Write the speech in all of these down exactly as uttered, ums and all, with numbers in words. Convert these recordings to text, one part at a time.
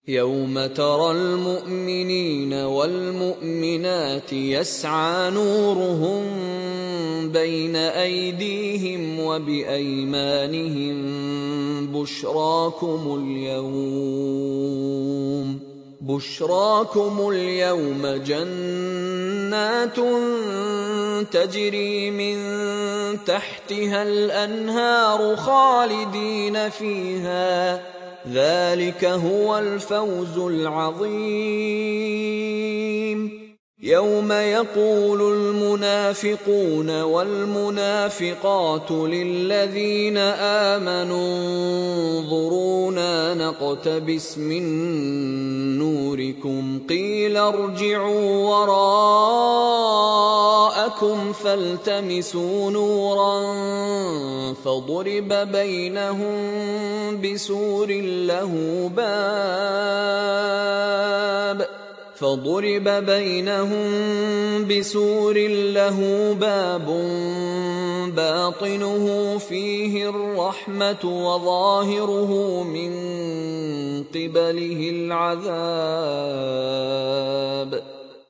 يوم ترى المؤمنين والمؤمنات يسعى نورهم بين أيديهم وبأيمانهم بشراكم اليوم بشراكم اليوم جنات تجري من تحتها الأنهار خالدين فيها ذلك هو الفوز العظيم. يوم يقول المنافقون والمنافقات للذين آمنوا انظرونا نقتبس من نوركم قيل ارجعوا وراءكم فالتمسوا نورا فضرب بينهم بسور له باب فضرب بينهم بسور له باب باطنه فيه الرحمة وظاهره من قبله العذاب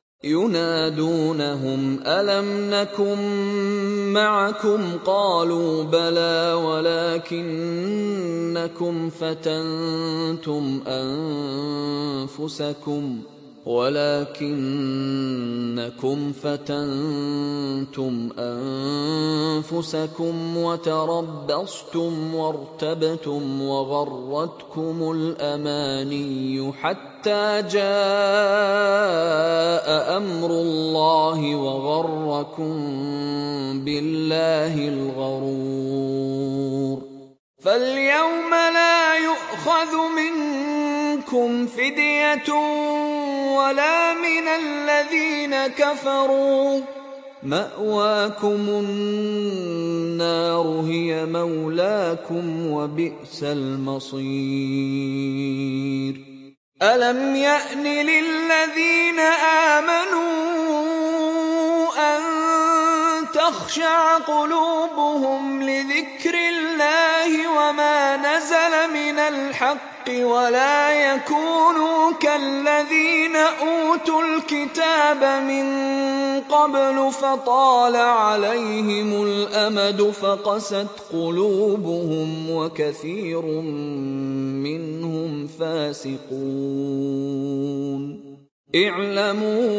ينادونهم ألم نكن معكم قالوا بلى ولكنكم فتنتم أنفسكم ولكنكم فتنتم أنفسكم وتربصتم وارتبتم وغرتكم الأماني حتى جاء أمر الله وغركم بالله الغرور. فاليوم لا يؤخذ منكم فدية ولا من الذين كفروا مأواكم النار هي مولاكم وبئس المصير. ألم يأن للذين آمنوا أن تخشع قلوبهم لذكر الله وما نزل من الحق ولا يكونوا كالذين أوتوا الكتاب من قبل فطال عليهم الأمد فقست قلوبهم وكثير منهم فاسقون. اعلموا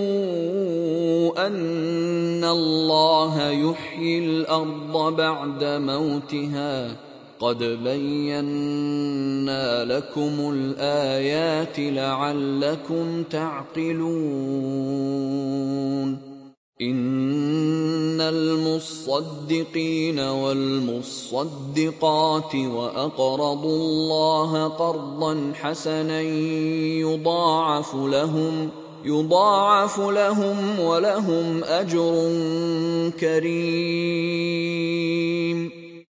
أن الله يحيي الأرض بعد موتها قد بينا لكم الآيات لعلكم تعقلون. إن المصدقين والمصدقات وأقرضوا الله قرضا حسنا يضاعف لهم يضاعف لهم ولهم أجر كريم.